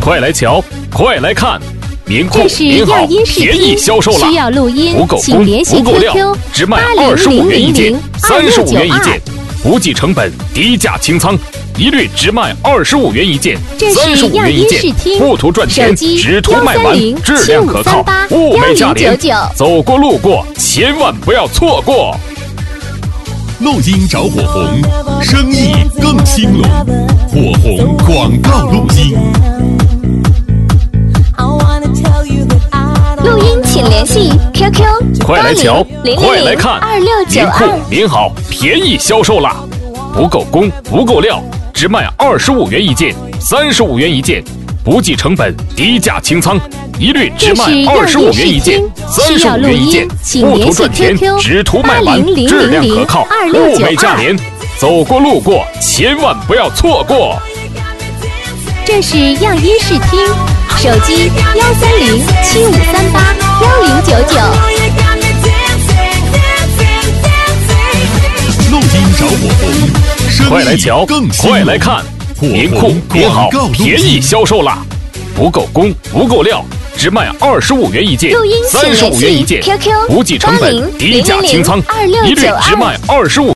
快来瞧，快来看！民库这是民好， 样音视便宜听， 销售了！ 需要录音， 不够工， 请联系不够料 QQ， 只卖25元一件，35元一件， 2692 不计成本，低价清仓，一律只卖25元一件，35元一件，不图赚钱，只图卖完，质量可靠，物美价廉，走过路过千万不要错过。 录音找火红，生意更兴隆，火红广告录音。 录音请联系 QQ， 快来瞧，快来看！民库 2692。 民好，便宜销售啦！不够工，不够料，只卖25元一件，35元一件，不计成本，低价清仓，一律只卖25元一件，35元一件，不图赚钱，只图卖完，质量可靠，物美价廉，走过路过千万不要错过。 这是样音视听，手机13075381099。 录音找火红，生意快来瞧， 更兴隆， 快来看！民库民好，便宜销售啦！不够工，不够料，只卖25元一件，35元一件，不计成本，低价清仓，一律只卖25。